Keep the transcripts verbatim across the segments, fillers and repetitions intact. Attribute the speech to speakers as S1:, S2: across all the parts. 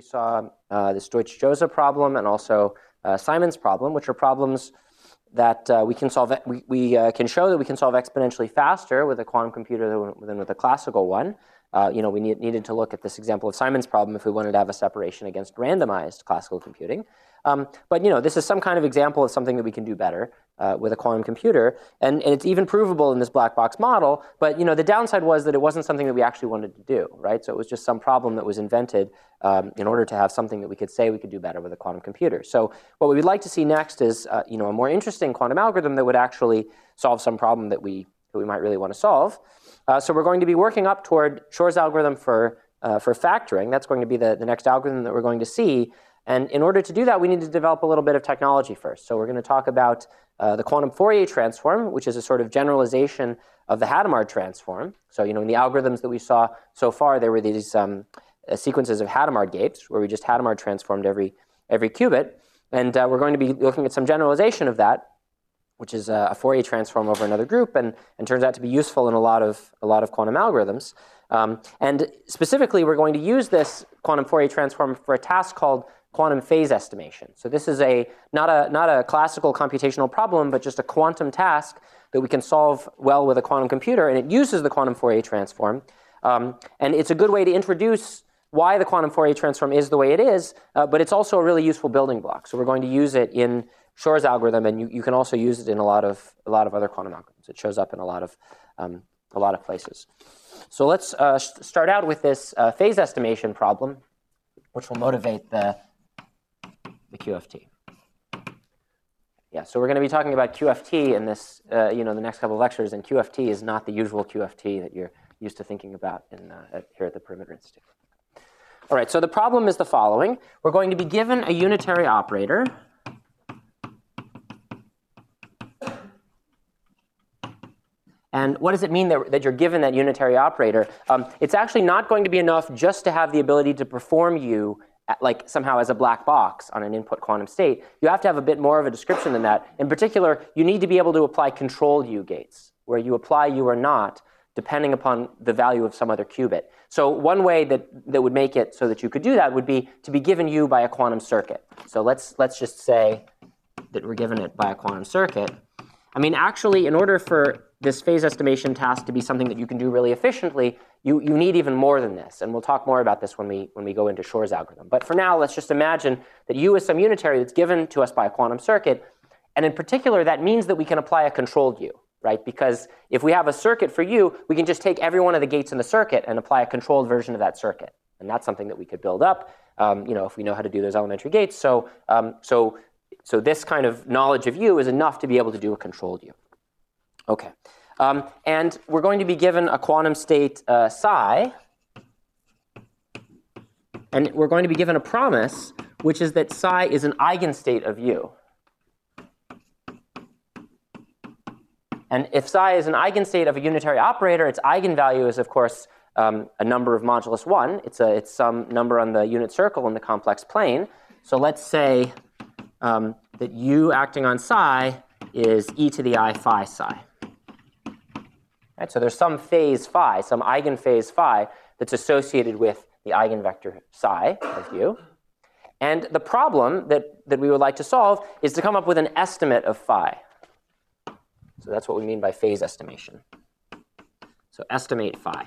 S1: we saw uh, this Deutsch-Jozsa problem and also uh, Simon's problem, which are problems that uh, we can solve. We, we uh, can show that we can solve exponentially faster with a quantum computer than, than with a classical one. Uh, you know, we need, needed to look at this example of Simon's problem if we wanted to have a separation against randomized classical computing. Um, but, you know, this is some kind of example of something that we can do better uh, with a quantum computer. And, and it's even provable in this black box model. But, you know, the downside was that it wasn't something that we actually wanted to do, right? So it was just some problem that was invented um, in order to have something that we could say we could do better with a quantum computer. So what we would like to see next is, uh, you know, a more interesting quantum algorithm that would actually solve some problem that we, that we might really want to solve. Uh, so we're going to be working up toward Shor's algorithm for, uh, for factoring. That's going to be the, the next algorithm that we're going to see. And in order to do that, we need to develop a little bit of technology first. So we're going to talk about uh, the quantum Fourier transform, which is a sort of generalization of the Hadamard transform. So, you know, in the algorithms that we saw so far, there were these um, uh, sequences of Hadamard gates where we just Hadamard transformed every, every qubit. And uh, we're going to be looking at some generalization of that, which is a, a Fourier transform over another group, and, and turns out to be useful in a lot of, a lot of quantum algorithms. Um, and specifically, we're going to use this quantum Fourier transform for a task called quantum phase estimation. So this is a not a not a classical computational problem, but just a quantum task that we can solve well with a quantum computer, and it uses the quantum Fourier transform. Um, and it's a good way to introduce why the quantum Fourier transform is the way it is, uh, but it's also a really useful building block. So we're going to use it in Shor's algorithm, and you, you can also use it in a lot of a lot of other quantum algorithms. It shows up in a lot of um, a lot of places. So let's uh, start out with this uh, phase estimation problem, which will motivate the the Q F T. Yeah, so we're going to be talking about Q F T in this, uh, you know, the next couple of lectures, and Q F T is not the usual Q F T that you're used to thinking about in, uh, at, here at the Perimeter Institute. All right, so the problem is the following. We're going to be given a unitary operator. And what does it mean that, that you're given that unitary operator? Um, it's actually not going to be enough just to have the ability to perform U like somehow as a black box on an input quantum state. You have to have a bit more of a description than that. In particular, you need to be able to apply controlled U gates, where you apply U or not, depending upon the value of some other qubit. So one way that, that would make it so that you could do that would be to be given U by a quantum circuit. So let's, let's just say that we're given it by a quantum circuit. I mean, actually, in order for this phase estimation task to be something that you can do really efficiently, you, you need even more than this. And we'll talk more about this when we, when we go into Shor's algorithm. But for now, let's just imagine that U is some unitary that's given to us by a quantum circuit. And in particular, that means that we can apply a controlled U, right? Because if we have a circuit for U, we can just take every one of the gates in the circuit and apply a controlled version of that circuit. And that's something that we could build up, um, you know, if we know how to do those elementary gates. So, um, so, so this kind of knowledge of U is enough to be able to do a controlled U. OK. Um, and we're going to be given a quantum state uh, psi. And we're going to be given a promise, which is that psi is an eigenstate of U. And if psi is an eigenstate of a unitary operator, its eigenvalue is, of course, um, a number of modulus one. It's, a, it's some number on the unit circle in the complex plane. So let's say um, that U acting on psi is e to the I phi psi. Right, so there's some phase phi, some eigenphase phi that's associated with the eigenvector psi of U. And the problem that, that we would like to solve is to come up with an estimate of phi. So that's what we mean by phase estimation. So estimate phi.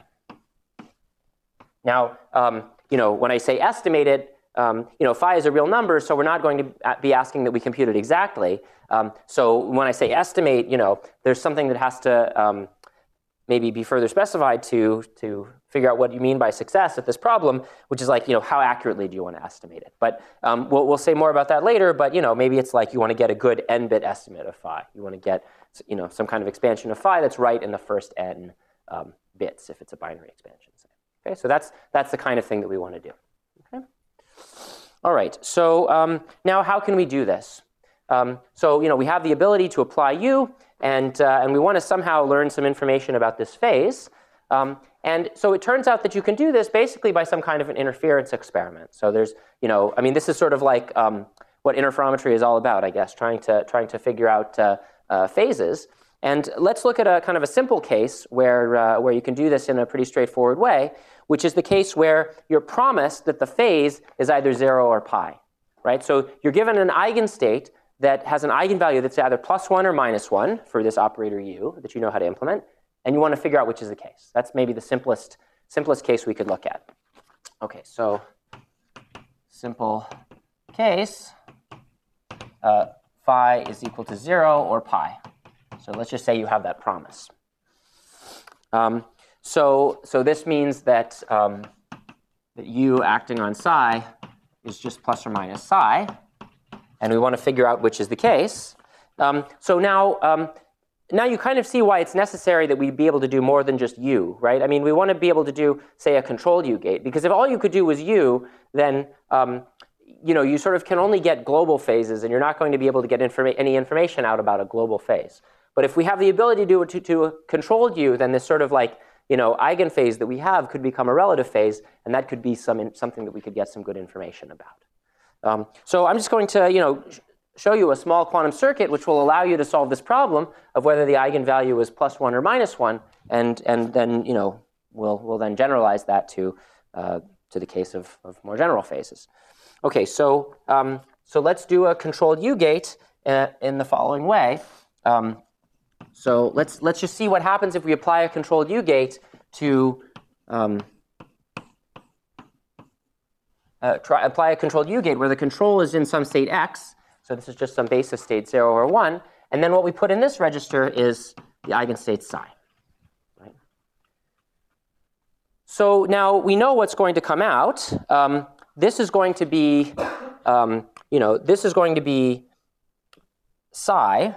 S1: Now, um, you know, when I say estimate it, um, you know, phi is a real number, so we're not going to be asking that we compute it exactly. Um, so when I say estimate, you know, there's something that has to um, maybe be further specified to, to figure out what you mean by success at this problem, which is like, you know, how accurately do you want to estimate it? But um, we'll, we'll say more about that later, but, you know, maybe it's like you want to get a good n-bit estimate of phi. You want to get, you know, some kind of expansion of phi that's right in the first n um, bits, if it's a binary expansion. Okay, so that's, that's the kind of thing that we want to do. Okay? All right, so um, now how can we do this? Um, so, you know, we have the ability to apply U, and, uh, and we want to somehow learn some information about this phase. Um, and so it turns out that you can do this basically by some kind of an interference experiment. So there's, you know, I mean, this is sort of like um, what interferometry is all about, I guess, trying to, trying to figure out uh, uh, phases. And let's look at a kind of a simple case where, uh, where you can do this in a pretty straightforward way, which is the case where you're promised that the phase is either zero or pi, right? So you're given an eigenstate that has an eigenvalue that's either plus one or minus one for this operator u that you know how to implement, and you want to figure out which is the case. That's maybe the simplest, simplest case we could look at. Okay, so simple case, uh, phi is equal to zero or pi. So let's just say you have that promise. Um, so, so this means that, um, that u acting on psi is just plus or minus psi, and we want to figure out which is the case. Um, so now, um, now you kind of see why it's necessary that we be able to do more than just u, right? I mean, we want to be able to do, say, a controlled u gate, because if all you could do was u, then um, you know, you sort of can only get global phases, and you're not going to be able to get informa any information out about a global phase. But if we have the ability to do it to, to a controlled u, then this sort of like, you know, eigenphase that we have could become a relative phase, and that could be some in, something that we could get some good information about. Um, so I'm just going to, you know, sh show you a small quantum circuit which will allow you to solve this problem of whether the eigenvalue is plus one or minus one, and and then, you know, we'll we'll then generalize that to uh, to the case of, of more general phases. Okay, so um, so let's do a controlled u gate uh, in the following way. Um, so let's let's just see what happens if we apply a controlled u gate to um, uh, try apply a controlled u gate where the control is in some state x. So this is just some basis state zero or one, and then what we put in this register is the eigenstate psi. Right? So now we know what's going to come out. Um, This is going to be, um, you know, this is going to be psi.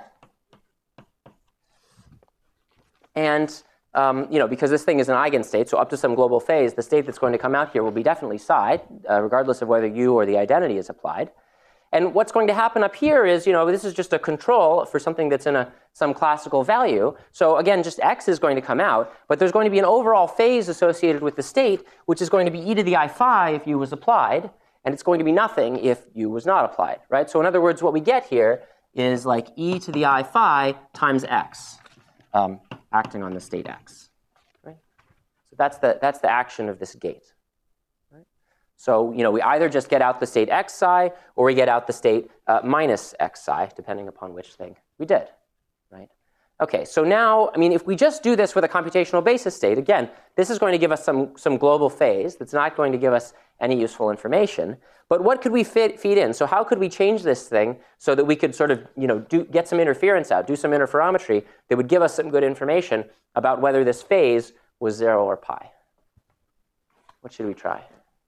S1: And, um, you know, because this thing is an eigenstate, so up to some global phase, the state that's going to come out here will be definitely psi, uh, regardless of whether u or the identity is applied. And what's going to happen up here is, you know, this is just a control for something that's in a, some classical value. So again, just x is going to come out, but there's going to be an overall phase associated with the state, which is going to be e to the I phi if u was applied, and it's going to be nothing if u was not applied, right? So in other words, what we get here is like e to the I phi times x, um, acting on the state x, right? So that's the, that's the action of this gate. So, you know, we either just get out the state x psi, or we get out the state uh, minus x psi, depending upon which thing we did, right? Okay, so now, I mean, if we just do this with a computational basis state, again, this is going to give us some, some global phase that's not going to give us any useful information. But what could we fit, feed in? So how could we change this thing so that we could sort of, you know, do, get some interference out, do some interferometry that would give us some good information about whether this phase was zero or pi? What should we try?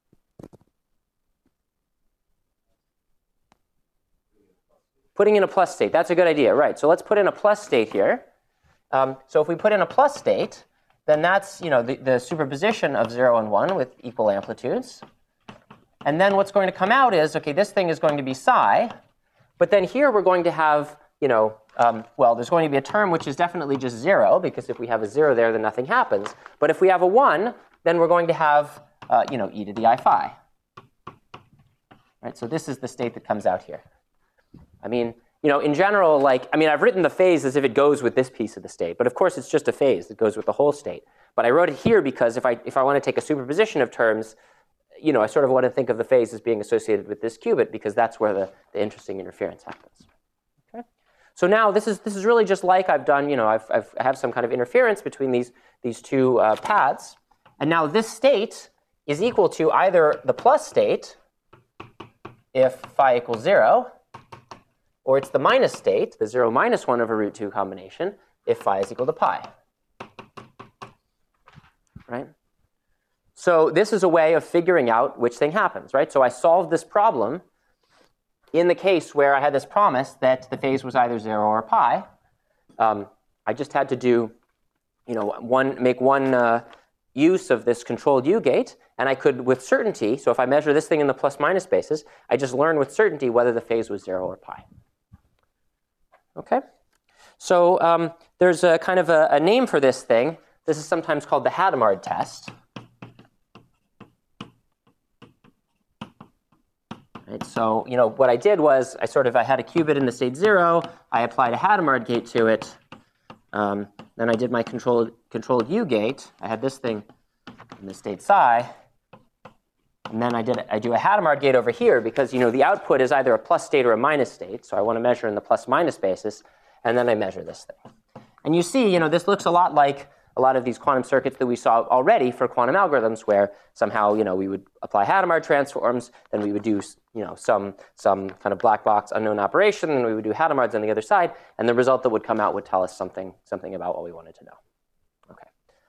S1: Putting in a plus state, that's a good idea, right? So let's put in a plus state here. Um, so if we put in a plus state, then that's, you know, the, the superposition of zero and one with equal amplitudes. And then what's going to come out is, okay, this thing is going to be psi, but then here we're going to have, you know, um, well, there's going to be a term which is definitely just zero, because if we have a zero there, then nothing happens. But if we have a one, then we're going to have, uh, you know, e to the I phi. Right? So this is the state that comes out here. I mean, you know, in general, like, I mean, I've written the phase as if it goes with this piece of the state. But of course, it's just a phase that goes with the whole state. But I wrote it here because if I, if I want to take a superposition of terms, you know, I sort of want to think of the phase as being associated with this qubit, because that's where the, the interesting interference happens. Okay? So now this is, this is really just like I've done, you know, I've, I've, I have some kind of interference between these, these two uh, paths. And now this state is equal to either the plus state, if phi equals zero, or it's the minus state, the zero minus one over root two combination, if phi is equal to pi. Right? So this is a way of figuring out which thing happens, right? So I solved this problem in the case where I had this promise that the phase was either zero or pi. Um, I just had to do, you know, one, make one uh, use of this controlled U gate, and I could, with certainty, so if I measure this thing in the plus minus basis, I just learn with certainty whether the phase was zero or pi. Okay? So um, there's a kind of a, a name for this thing. This is sometimes called the Hadamard test. Right, so, you know, what I did was I sort of, I had a qubit in the state zero. I applied a Hadamard gate to it. Um, then I did my controlled, controlled U gate. I had this thing in the state psi. And then I, did, I do a Hadamard gate over here because, you know, the output is either a plus state or a minus state. So I want to measure in the plus-minus basis. And then I measure this thing. And you see, you know, this looks a lot like a lot of these quantum circuits that we saw already for quantum algorithms, where somehow, you know, we would apply Hadamard transforms, then we would do, you know, some, some kind of black box unknown operation, and we would do Hadamards on the other side, and the result that would come out would tell us something, something about what we wanted to know. Okay.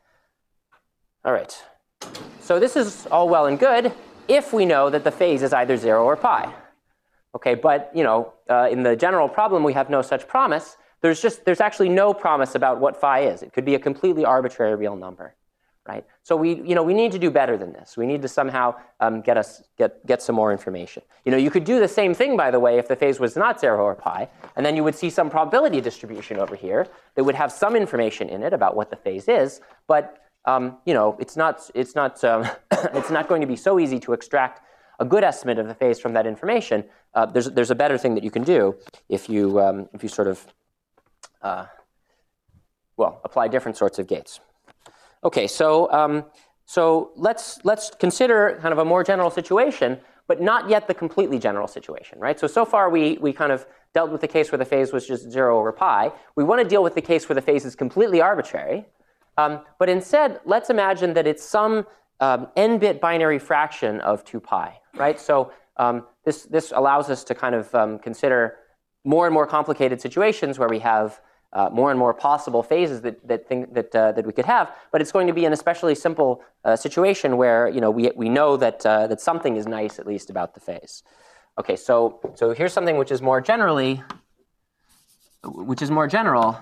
S1: All right. So this is all well and good if we know that the phase is either zero or pi. Okay, but, you know, uh, in the general problem, we have no such promise. There's just, there's actually no promise about what phi is. It could be a completely arbitrary real number, right? So we, you know, we need to do better than this. We need to somehow um, get us, get, get some more information. You know, you could do the same thing, by the way, if the phase was not zero or pi, and then you would see some probability distribution over here that would have some information in it about what the phase is, but, um, you know, it's not, it's not, um, it's not going to be so easy to extract a good estimate of the phase from that information. Uh, there's, there's a better thing that you can do if you, um, if you sort of, Uh, well, apply different sorts of gates. Okay, so um, so let's let's consider kind of a more general situation, but not yet the completely general situation, right? So so far we we kind of dealt with the case where the phase was just zero over pi. We want to deal with the case where the phase is completely arbitrary, um, but instead let's imagine that it's some um, n-bit binary fraction of two pi, right? So um, this this allows us to kind of um, consider more and more complicated situations where we have Uh, more and more possible phases that that thing, that uh, that we could have, but it's going to be an especially simple uh, situation where, you know, we we know that uh, that something is nice at least about the phase. Okay, so so here's something which is more generally, which is more general,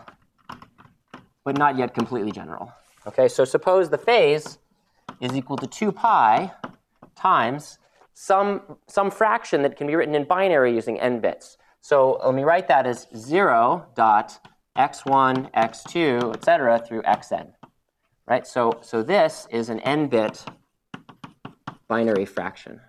S1: but not yet completely general. Okay, so suppose the phase is equal to two pi times some some fraction that can be written in binary using n bits. So let me write that as zero dot x one, x two, et cetera, through xn, right? So, so this is an n-bit binary fraction,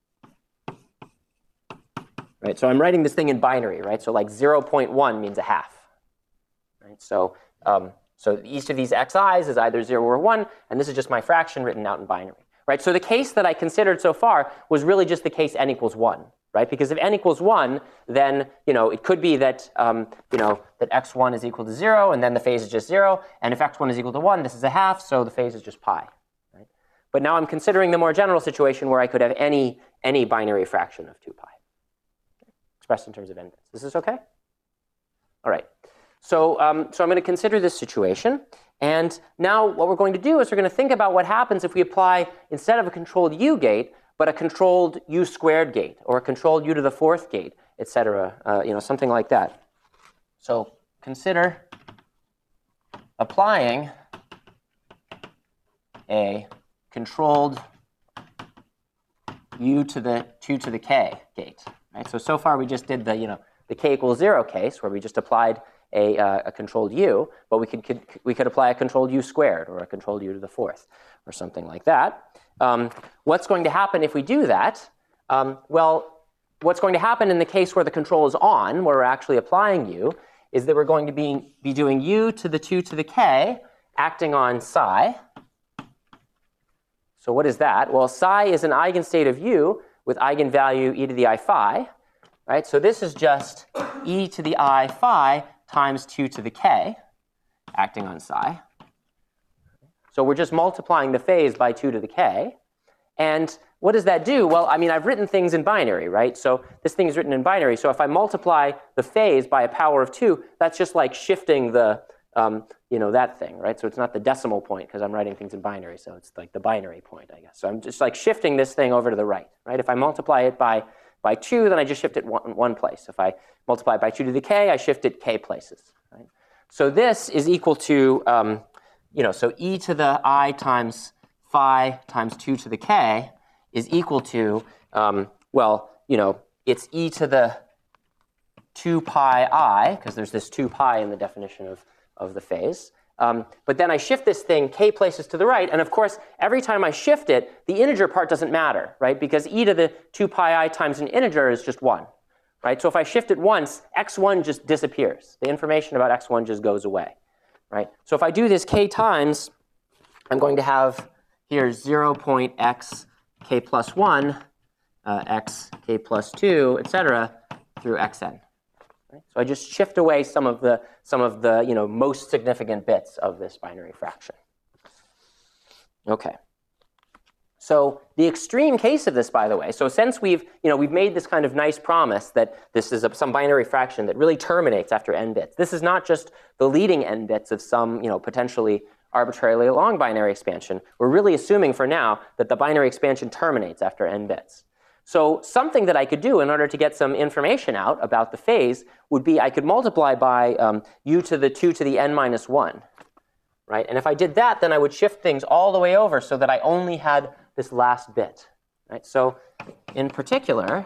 S1: right? So I'm writing this thing in binary, right? So like zero point one means a half, right? So, um, so each of these xi's is either zero or one, and this is just my fraction written out in binary, right? So the case that I considered so far was really just the case n equals one. Right? Because if n equals one, then, you know, it could be that, um, you know, that x one is equal to zero, and then the phase is just zero. And if x one is equal to one, this is a half, so the phase is just pi. Right? But now I'm considering the more general situation where I could have any, any binary fraction of two pi, expressed in terms of n bits. Is this OK? All right. So, um, so I'm going to consider this situation. And now what we're going to do is we're going to think about what happens if we apply, instead of a controlled U gate, but a controlled u squared gate, or a controlled u to the fourth gate, et cetera, uh, you know, something like that. So consider applying a controlled u to the two to the k gate. Right? So so far we just did the, you know, the k equals zero case where we just applied a, uh, a controlled u, but we could, could we could apply a controlled u squared or a controlled u to the fourth or something like that. Um, what's going to happen if we do that? Um, well, what's going to happen in the case where the control is on, where we're actually applying u, is that we're going to be, be doing u to the two to the k, acting on psi. So what is that? Well, psi is an eigenstate of u with eigenvalue e to the I phi. Right? So this is just e to the I phi times two to the k, acting on psi. So we're just multiplying the phase by two to the k. And what does that do? Well, I mean, I've written things in binary, right? So this thing is written in binary. So if I multiply the phase by a power of two, that's just like shifting the, um, you know, that thing, right? So it's not the decimal point because I'm writing things in binary. So it's like the binary point, I guess. So I'm just like shifting this thing over to the right, right? If I multiply it by, by two, then I just shift it one, one place. If I multiply it by two to the k, I shift it k places, right? So this is equal to, um, you know, so e to the I times phi times two to the k is equal to, um, well, you know, it's e to the two pi I, because there's this two pi in the definition of, of the phase. Um, but then I shift this thing k places to the right, and of course, every time I shift it, the integer part doesn't matter, right? Because e to the two pi I times an integer is just one, right? So if I shift it once, x one just disappears. The information about x one just goes away. Right? So if I do this k times, I'm going to have here's zero point x k plus one, uh, x k plus two, et cetera, through xn. Right? So I just shift away some of the some of the you know most significant bits of this binary fraction. Okay. So the extreme case of this, by the way, so since we've you know we've made this kind of nice promise that this is a, some binary fraction that really terminates after n bits. This is not just the leading n bits of some you know potentially arbitrarily long binary expansion. We're really assuming for now that the binary expansion terminates after n bits. So something that I could do in order to get some information out about the phase would be I could multiply by um, u to the two to the n minus one, right? And if I did that, then I would shift things all the way over so that I only had this last bit, right? So in particular,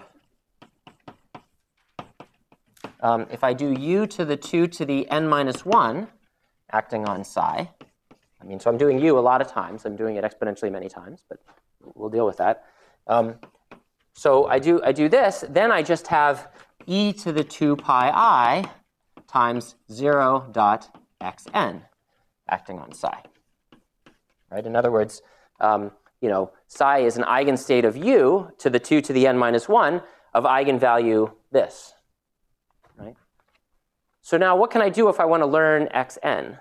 S1: um, if I do u to the two to the n minus one acting on psi, I mean, so I'm doing u a lot of times. I'm doing it exponentially many times, but we'll deal with that. Um, So I do, I do this, then I just have e to the two pi I times zero dot xn acting on psi. Right? In other words, um, you know, psi is an eigenstate of u to the two to the n minus one of eigenvalue this. Right? So now what can I do if I want to learn xn?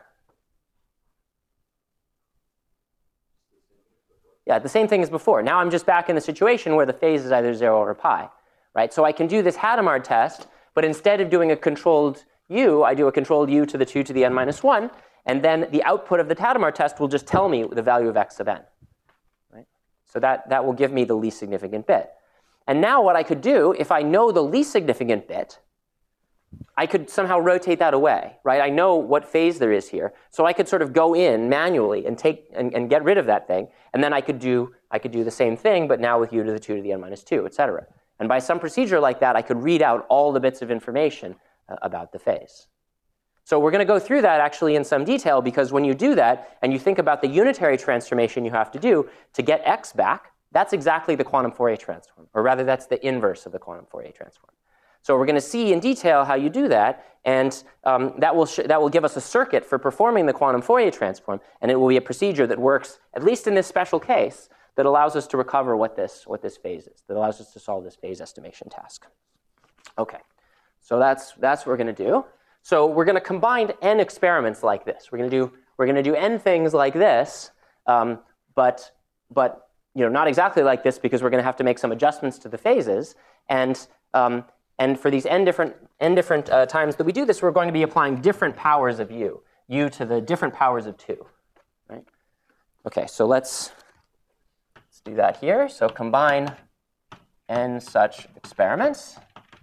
S1: Yeah, the same thing as before. Now I'm just back in the situation where the phase is either zero or pi, right? So I can do this Hadamard test, but instead of doing a controlled u, I do a controlled u to the two to the n minus one, and then the output of the Hadamard test will just tell me the value of x of n, right? So that, that will give me the least significant bit. And now what I could do, if I know the least significant bit, I could somehow rotate that away, right? I know what phase there is here, so I could sort of go in manually and take and, and get rid of that thing, and then I could do I could do the same thing, but now with u to the two to the n minus two, et cetera. And by some procedure like that, I could read out all the bits of information uh, about the phase. So we're going to go through that actually in some detail, because when you do that and you think about the unitary transformation you have to do to get x back, that's exactly the quantum Fourier transform, or rather that's the inverse of the quantum Fourier transform. So we're going to see in detail how you do that, and um, that, will that will give us a circuit for performing the quantum Fourier transform, and it will be a procedure that works, at least in this special case, that allows us to recover what this, what this phase is, that allows us to solve this phase estimation task. Okay, so that's, that's what we're going to do. So we're going to combine n experiments like this. We're going to do, we're going to do n things like this, um, but, but you know, not exactly like this, because we're going to have to make some adjustments to the phases, and um, And for these n different, n different uh, times that we do this, we're going to be applying different powers of u, u to the different powers of two. Right? Okay, so let's, let's do that here. So combine n such experiments.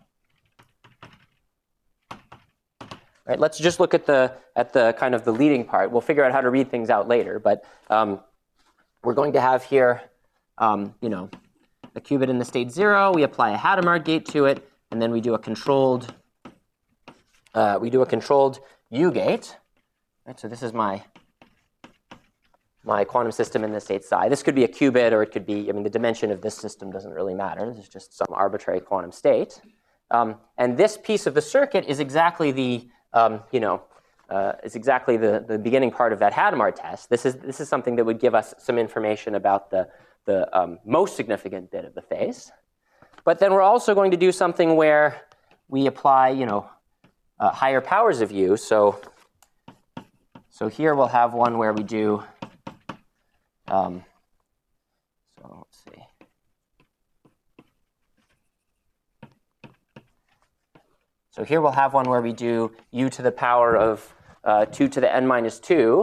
S1: Right, let's just look at the, at the kind of the leading part. We'll figure out how to read things out later. But um, we're going to have here, um, you know, a qubit in the state zero. We apply a Hadamard gate to it. And then we do a controlled, uh, we do a controlled U gate. Right, so this is my, my quantum system in the state psi. This could be a qubit, or it could be, I mean, the dimension of this system doesn't really matter. This is just some arbitrary quantum state. Um, and this piece of the circuit is exactly the, um, you know, uh, is exactly the, the beginning part of that Hadamard test. This is, this is something that would give us some information about the, the um, most significant bit of the phase. But then we're also going to do something where we apply, you know, uh, higher powers of u. So, so here we'll have one where we do, um, so let's see. So here we'll have one where we do u to the power of uh, two to the n minus two.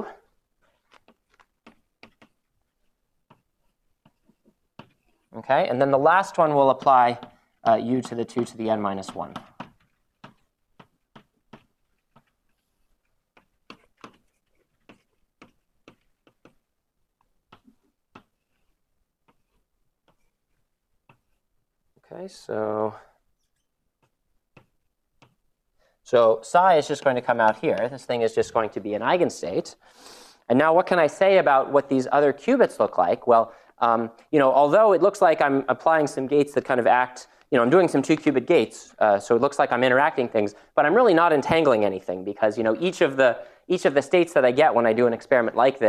S1: Okay, and then the last one will apply uh, u to the two to the n minus one. Okay, so so psi is just going to come out here. This thing is just going to be an eigenstate. And now what can I say about what these other qubits look like? Well, Um, you know, although it looks like I'm applying some gates that kind of act, you know, I'm doing some two-qubit gates, uh, so it looks like I'm interacting things, but I'm really not entangling anything, because, you know, each of the each of the states that I get when I do an experiment like this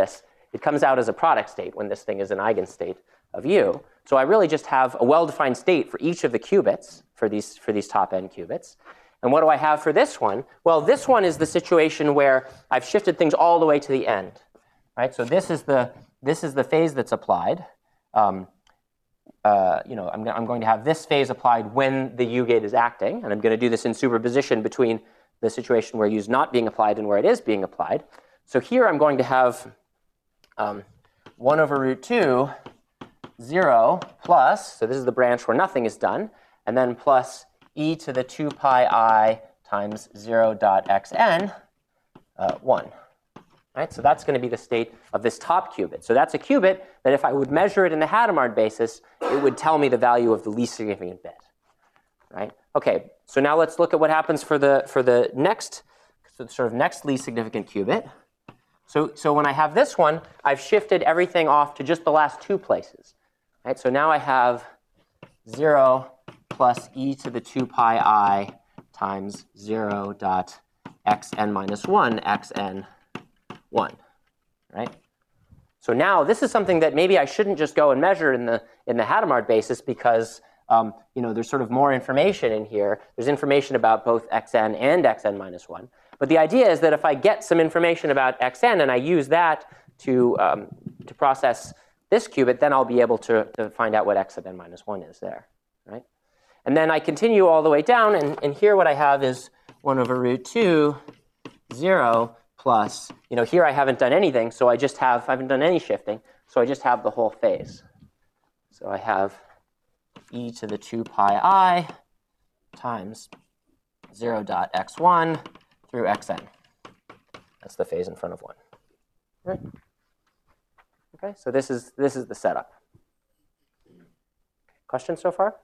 S1: It comes out as a product state when this thing is an eigenstate of U. So I really just have a well-defined state for each of the qubits, for these, for these top n qubits. And what do I have for this one? Well, this one is the situation where I've shifted things all the way to the end. Right? So this is the, this is the phase that's applied. Um, uh, you know, I'm, I'm going to have this phase applied when the U gate is acting. And I'm going to do this in superposition between the situation where U is not being applied and where it is being applied. So here I'm going to have um, one over root two, zero plus, so this is the branch where nothing is done, and then plus e to the two pi I times zero dot xn, uh, one. Right? So that's going to be the state of this top qubit. So that's a qubit that if I would measure it in the Hadamard basis, it would tell me the value of the least significant bit. Right? Okay, so now let's look at what happens for the, for the next, so the sort of next least significant qubit. So, so when I have this one, I've shifted everything off to just the last two places. Right? So now I have zero plus e to the two pi I times zero dot xn minus one xn one. Right? So now this is something that maybe I shouldn't just go and measure in the, in the Hadamard basis because um, you know, there's sort of more information in here. There's information about both xn and xn minus one. But the idea is that if I get some information about xn and I use that to, um, to process this qubit, then I'll be able to, to find out what x sub n minus one is there. Right? And then I continue all the way down, and, and here what I have is one over root two, zero, plus, you know, here I haven't done anything, so I just have, I haven't done any shifting, so I just have the whole phase. So I have e to the two pi I times zero dot x one through xn. That's the phase in front of one. Right? Okay, so this is, this is the setup. Questions so far?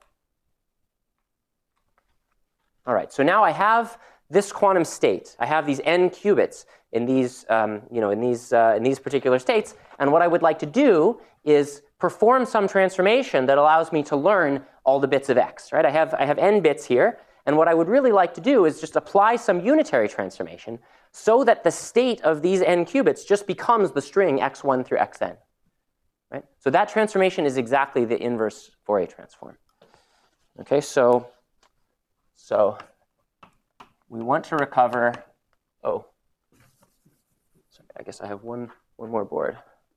S1: All right, so now I have this quantum state. I have these n qubits in these, um, you know, in these, uh, in these particular states. And what I would like to do is perform some transformation that allows me to learn all the bits of x. Right? I have, I have n bits here. And what I would really like to do is just apply some unitary transformation so that the state of these n qubits just becomes the string x one through xn. Right? So that transformation is exactly the inverse Fourier transform. Okay, so, so we want to recover, oh, sorry, I guess I have one, one more board.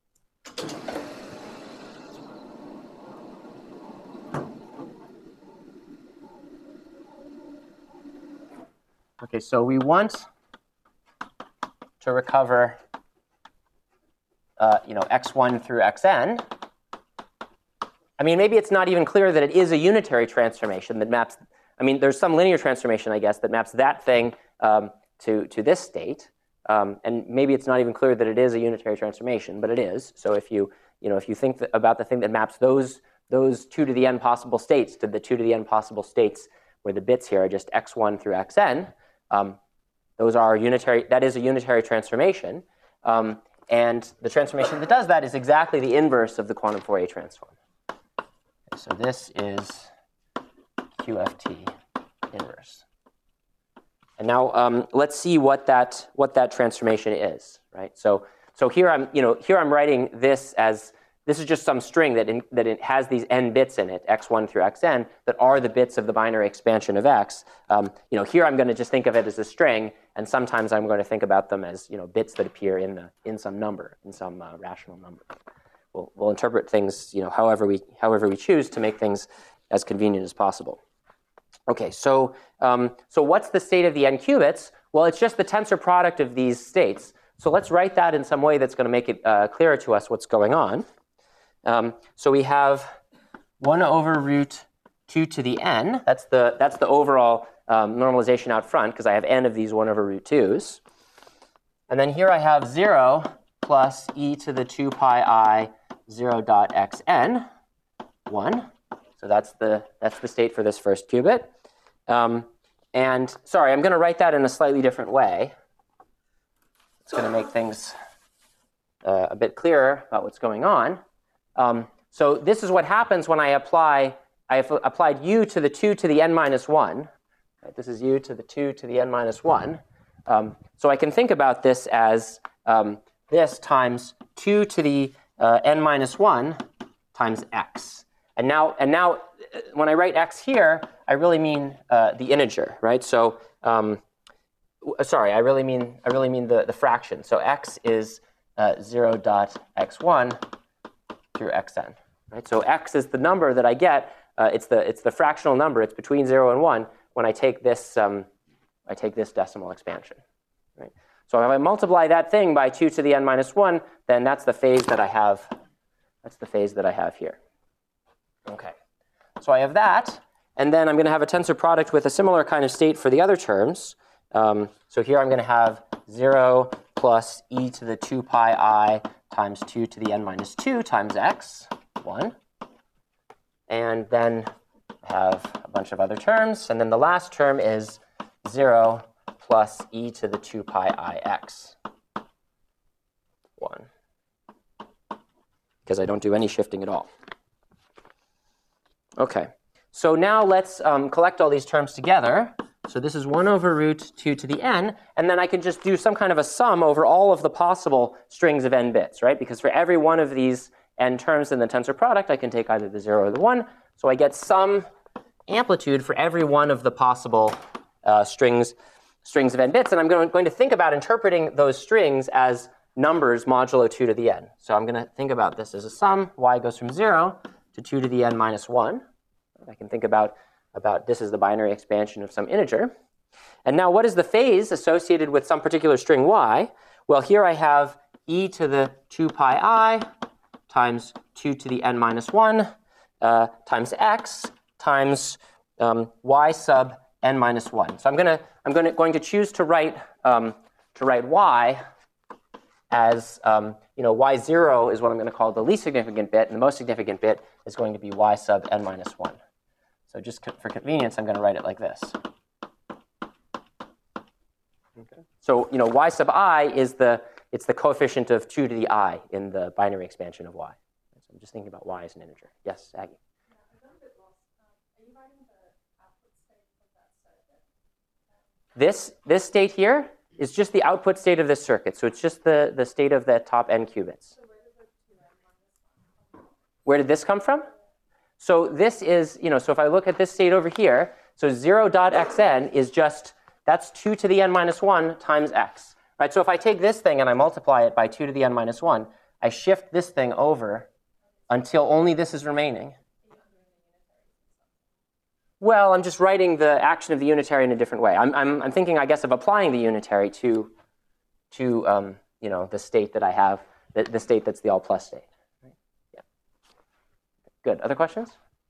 S1: Okay, so we want to recover uh, you know, x one through xn. I mean, maybe it's not even clear that it is a unitary transformation that maps, I mean, there's some linear transformation, I guess, that maps that thing um, to, to this state. Um, and maybe it's not even clear that it is a unitary transformation, but it is. So if you, you know, if you think about the thing that maps those, those two to the n possible states to the two to the n possible states where the bits here are just x one through xn, um, those are unitary, that is a unitary transformation. Um, and the transformation that does that is exactly the inverse of the quantum Fourier transform. Okay, so this is Q F T inverse. And now um, let's see what that, what that transformation is, right? So, so here I'm, you know, here I'm writing this as, this is just some string that, in, that it has these n bits in it, x one through xn, that are the bits of the binary expansion of x. Um, you know, here I'm going to just think of it as a string, and sometimes I'm going to think about them as, you know, bits that appear in the in some number, in some uh, rational number. We'll, we'll interpret things, you know, however we however we choose to make things as convenient as possible. Okay, so um, so what's the state of the n qubits? Well, it's just the tensor product of these states. So let's write that in some way that's going to make it uh, clearer to us what's going on. Um, so we have one over root two to the n. That's the, that's the overall um, normalization out front, because I have n of these one over root twos. And then here I have zero plus e to the two pi I zero dot xn, one. So that's the, that's the state for this first qubit. Um, and sorry, I'm going to write that in a slightly different way. It's going to make things uh, a bit clearer about what's going on. Um, so this is what happens when I apply, I have applied u to the two to the n minus one. Right? This is u to the two to the n minus one. Um, so I can think about this as um, this times two to the uh, n minus one times x. And now, and now, when I write x here, I really mean uh, the integer, right? So, um, sorry, I really mean I really mean the the fraction. So x is uh, zero dot x one through xn, right? So x is the number that I get. Uh, it's the it's the fractional number. It's between zero and one when I take this um, I take this decimal expansion, right? So if I multiply that thing by two to the n minus one, then that's the phase that I have. That's the phase that I have here. Okay. So I have that, and then I'm going to have a tensor product with a similar kind of state for the other terms. Um, so here I'm going to have zero plus e to the two pi I times two to the n minus two times x, one. And then I have a bunch of other terms. And then the last term is zero plus e to the two pi I x, one. Because I don't do any shifting at all. OK. So now let's um, collect all these terms together. So this is one over root two to the n. And then I can just do some kind of a sum over all of the possible strings of n bits, right? Because for every one of these n terms in the tensor product, I can take either the zero or the one. So I get some amplitude for every one of the possible uh, strings, strings of n bits. And I'm going, going to think about interpreting those strings as numbers modulo two to the n. So I'm going to think about this as a sum. Y goes from zero to two to the n minus one. I can think about, about this as the binary expansion of some integer. And now what is the phase associated with some particular string y? Well, here I have e to the two pi I times two to the n minus one uh, times x times um, y sub n minus one. So I'm gonna I'm gonna going to choose to write um, to write y as um, you know, y zero is what I'm going to call the least significant bit, and the most significant bit is going to be y sub n minus one. So just co for convenience, I'm going to write it like this. Okay. So you know, y sub I is the it's the coefficient of two to the I in the binary expansion of y. So I'm just thinking about y as an integer. Yes, Aggie.
S2: Yeah, I got a bit lost. Um, are you writing the output state of that circuit?
S1: This this state here is just the output state of this circuit. So it's just the, the state of the top n qubits.
S2: So where did the two n minus one come from?
S1: Where did this come from? So this is, you know, so if I look at this state over here, so zero dot xn is just, that's two to the n minus one times x. Right? So if I take this thing and I multiply it by two to the n minus one, I shift this thing over until only this is remaining. Well, I'm just writing the action of the unitary in a different way. I'm, I'm, I'm thinking, I guess, of applying the unitary to, to um, you know, the state that I have, the, the state that's the all plus state. Right? Yeah. Good. Other questions?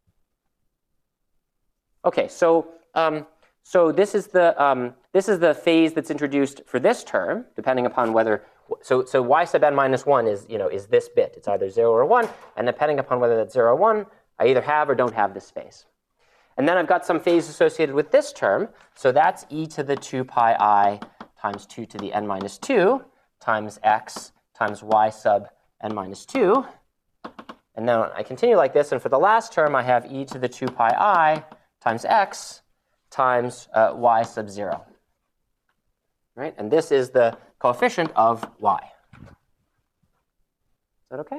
S1: OK, so um, so this is the um, this is the phase that's introduced for this term, depending upon whether so so y sub n minus one is you know is this bit. It's either zero or one, and depending upon whether that's zero or one, I either have or don't have this phase. And then I've got some phase associated with this term. So that's e to the two pi I times two to the n minus two times x times y sub n minus two. And then I continue like this. And for the last term, I have e to the two pi I times x times uh, y sub zero. Right? And this is the coefficient of y. Is that OK?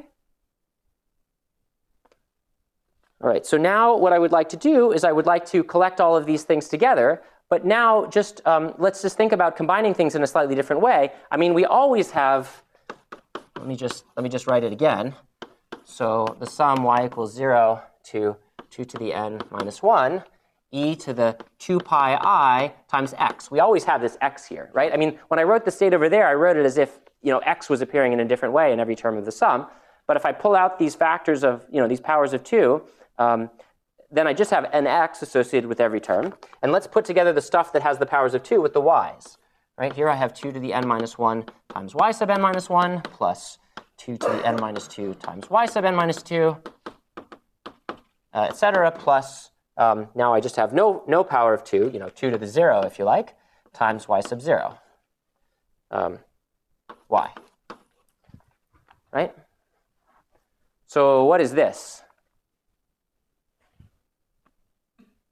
S1: All right, so now what I would like to do is I would like to collect all of these things together. But now just um, let's just think about combining things in a slightly different way. I mean, we always have, let me just, let me just write it again. So the sum y equals zero to two to the n minus one, e to the two pi I times x. We always have this x here, right? I mean, when I wrote the state over there, I wrote it as if you know, x was appearing in a different way in every term of the sum. But if I pull out these factors of, you know, these powers of two, Um, then I just have an x associated with every term. And let's put together the stuff that has the powers of two with the y's. Right here I have two to the n minus one times y sub n minus one plus two to the n minus two times y sub n minus two, uh, et cetera, plus um, now I just have no, no power of two, you know, two to the zero, if you like, times y sub zero, um, y. Right? So what is this?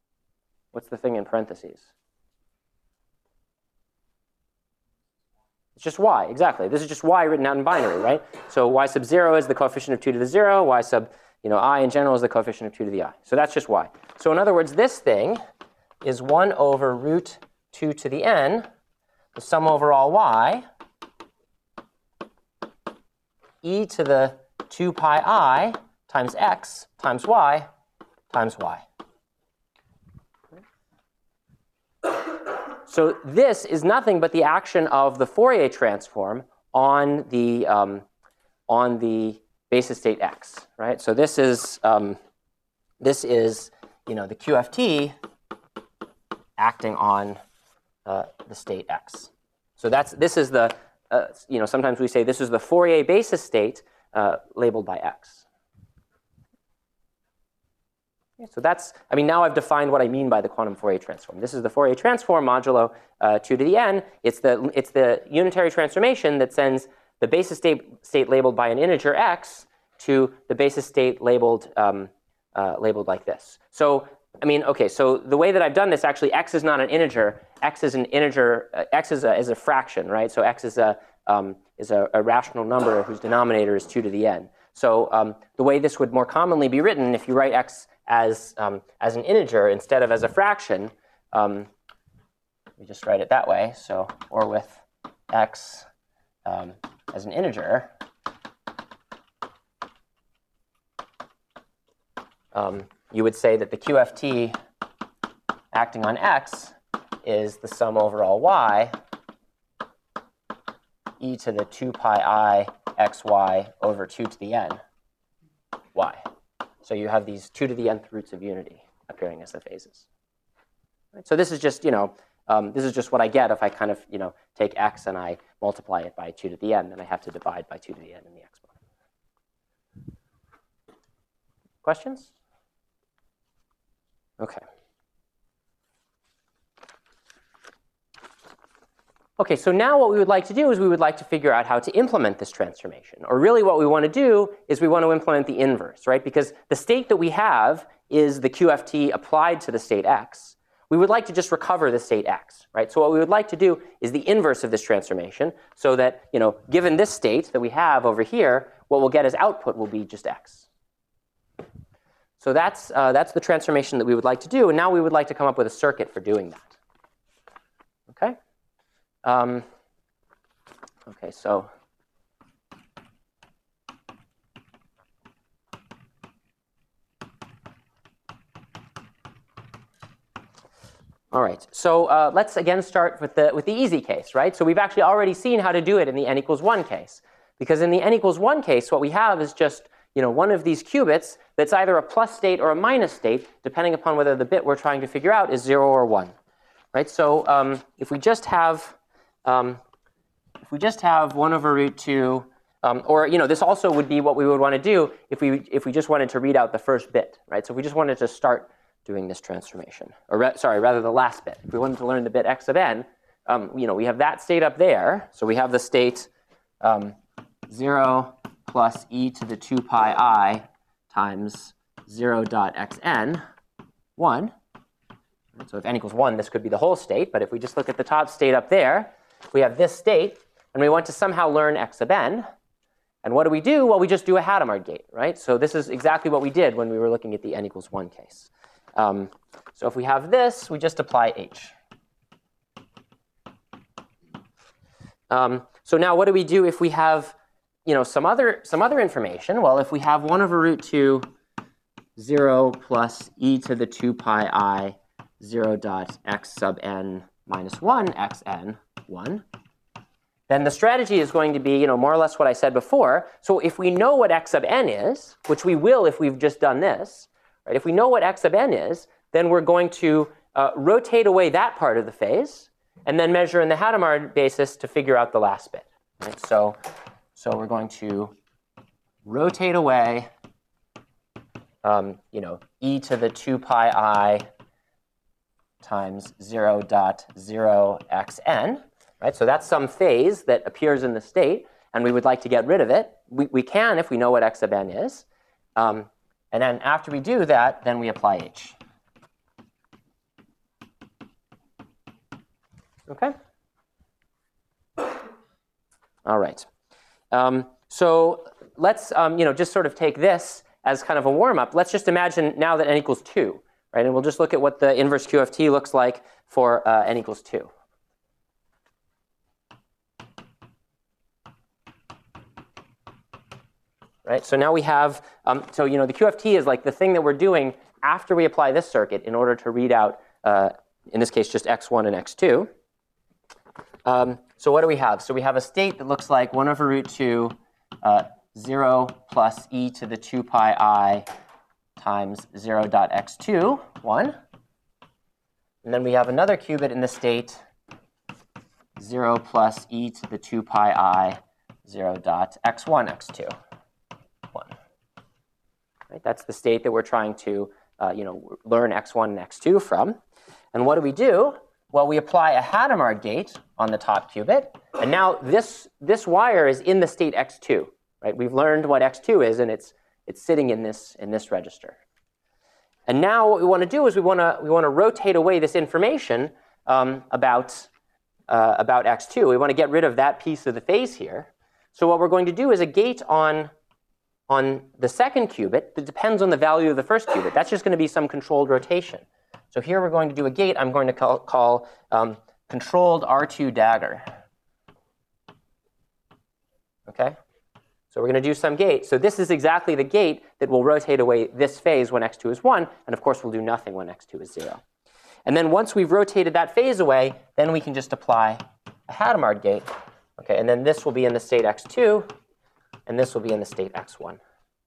S1: What's the thing in parentheses? It's just y, exactly. This is just y written out in binary, right? So y sub zero is the coefficient of two to the zero. Y sub you know, I in general is the coefficient of two to the I. So that's just y. So in other words, this thing is one over root two to the n, the sum over all y, e to the two pi I times x times y times y. So this is nothing but the action of the Fourier transform on the, um, on the basis state x, right? So this is, um, this is you know, the Q F T acting on uh, the state x. So that's, this is the, uh, you know, sometimes we say this is the Fourier basis state uh, labeled by x. Okay, so that's, I mean, now I've defined what I mean by the quantum Fourier transform. This is the Fourier transform modulo uh, two to the n. It's the, it's the unitary transformation that sends the basis state, state labeled by an integer x to the basis state labeled, um, uh, labeled like this. So, I mean, OK, so the way that I've done this, actually, x is not an integer. X is an integer. Uh, x is a, is a fraction, right? So x is a, um, is a, a rational number whose denominator is two to the n. So um, the way this would more commonly be written, if you write x as, um, as an integer instead of as a fraction, um, we just write it that way. So, or with x um, as an integer, um, you would say that the Q F T acting on x is the sum over all y e to the two pi I xy over two to the n y. So you have these two to the nth roots of unity appearing as the phases. Right? So this is just, you know, um, this is just what I get if I kind of, you know, take x and I multiply it by two to the n, then I have to divide by two to the n in the exponent. Questions? Okay. Okay, so now what we would like to do is we would like to figure out how to implement this transformation. Or really what we want to do is we want to implement the inverse, right? Because the state that we have is the Q F T applied to the state x. We would like to just recover the state x, right? So what we would like to do is the inverse of this transformation so that, you know, given this state that we have over here, what we'll get as output will be just x. So that's, uh, that's the transformation that we would like to do. And now we would like to come up with a circuit for doing that. Okay? Um, okay, so all right, so uh, let's again start with the, with the easy case, right? So we've actually already seen how to do it in the n equals one case. Because in the n equals one case, what we have is just, you know, one of these qubits that's either a plus state or a minus state, depending upon whether the bit we're trying to figure out is zero or one, right? So um, if we just have um, if we just have one over root two, um, or you know, this also would be what we would want to do if we if we just wanted to read out the first bit, right? So if we just wanted to start doing this transformation, or re sorry, rather the last bit. If we wanted to learn the bit x of n, um, you know, we have that state up there. So we have the state um, zero plus e to the two pi I times zero dot xn, one. So if n equals one, this could be the whole state. But if we just look at the top state up there, we have this state, and we want to somehow learn x sub n. And what do we do? Well, we just do a Hadamard gate, right? So this is exactly what we did when we were looking at the n equals one case. Um, so if we have this, we just apply h. Um, so now what do we do if we have, you know, some other, some other information? Well, if we have one over root two, zero plus e to the two pi I, zero dot x sub n minus one xn, one, then the strategy is going to be, you know, more or less what I said before. So if we know what x sub n is, which we will if we've just done this, right? If we know what x sub n is, then we're going to uh, rotate away that part of the phase and then measure in the Hadamard basis to figure out the last bit. Right? So, so we're going to rotate away, um, you know, e to the two pi I times zero dot zero xn. Right? So that's some phase that appears in the state, and we would like to get rid of it. We, we can if we know what x sub n is. Um, and then after we do that, then we apply h. Okay? All right. Um, so let's um, you know, just sort of take this as kind of a warm-up. Let's just imagine now that n equals two, right? And we'll just look at what the inverse Q of t looks like for uh, n equals two. Right? So now we have, um, so you know, the Q of t is like the thing that we're doing after we apply this circuit in order to read out, uh, in this case, just x one and x two. Um, so what do we have? So we have a state that looks like one over root two, uh, zero plus e to the two pi I times zero dot x two, one. And then we have another qubit in the state, zero plus e to the two pi I, zero dot x one, x two. One. Right? That's the state that we're trying to uh, you know, learn x one and x two from. And what do we do? Well, we apply a Hadamard gate on the top qubit. And now this, this wire is in the state x two. Right? We've learned what x two is, and it's, it's sitting in this, in this register. And now what we want to do is we want to, we want to rotate away this information um, about, uh, about x two. We want to get rid of that piece of the phase here. So what we're going to do is a gate on on the second qubit that depends on the value of the first qubit. That's just going to be some controlled rotation. So here we're going to do a gate I'm going to call, call um, controlled R two dagger. Okay? So we're going to do some gate. So this is exactly the gate that will rotate away this phase when x two is one, and of course we'll do nothing when x two is zero. And then once we've rotated that phase away, then we can just apply a Hadamard gate. Okay, and then this will be in the state x two, and this will be in the state x one.